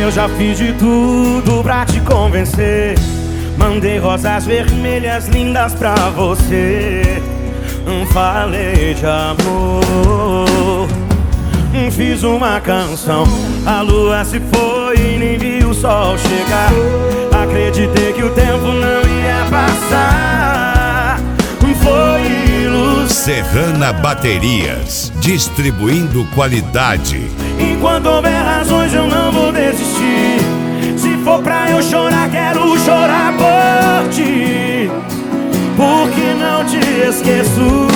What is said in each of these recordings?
eu já fiz de tudo pra te convencer. Mandei rosas vermelhas lindas pra você. Falei de amor, fiz uma canção. A lua se foi e nem vi o sol chegar. Acreditei que o tempo não ia passar. Foi ilusão. Serrana Baterias, distribuindo qualidade. Enquanto houver razões eu não vou desistir. Se for pra eu chorar, quero chorar por ti, porque não te esqueço.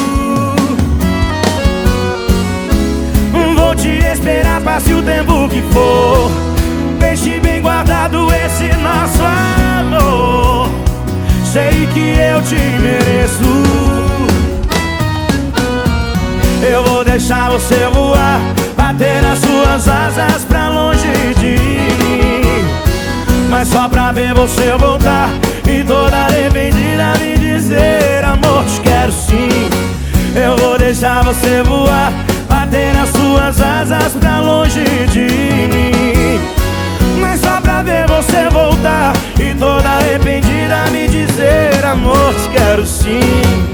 Vou te esperar, passe o tempo que for. Deixe bem guardado esse nosso amor. Sei que eu te mereço. Eu vou deixar você voar, bater as suas asas pra longe de mim, mas só pra ver você voltar e toda arrependida me dizer: amor, te quero sim. Eu vou deixar você voar, bater as suas asas pra longe de mim, mas só pra ver você voltar e toda arrependida me dizer: amor, te quero sim.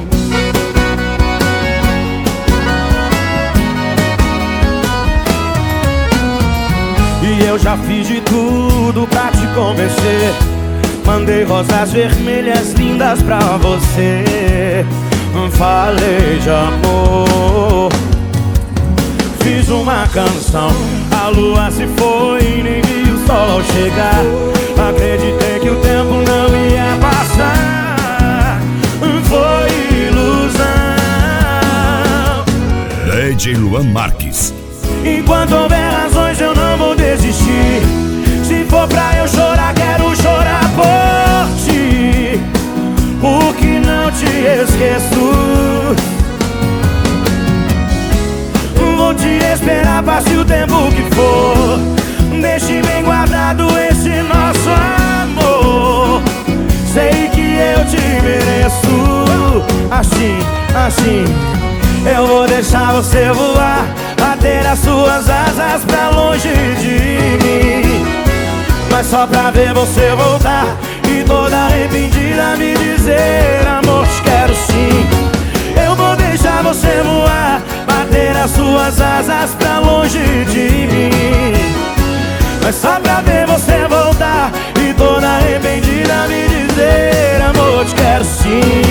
E eu já fiz de tudo pra te convencer. Mandei rosas vermelhas lindas pra você. Falei de amor, fiz uma canção. A lua se foi e nem vi o sol chegar. Acreditei que o tempo não ia passar. Foi ilusão. DJ Luan Marques. Enquanto houver razões eu não vou desistir. Se for pra eu chorar, quero chorar por ti, porque não te esqueço. Vou te esperar, passe o tempo que for. Deixe bem guardado esse nosso amor. Sei que eu te mereço. Assim, assim, eu vou deixar você voar, bater as suas asas pra longe de mim, mas só pra ver você voltar e toda arrependida me dizer: amor, te quero sim. Eu vou deixar você voar, bater as suas asas pra longe de mim, mas só pra ver você voltar e toda arrependida me dizer: amor, te quero sim.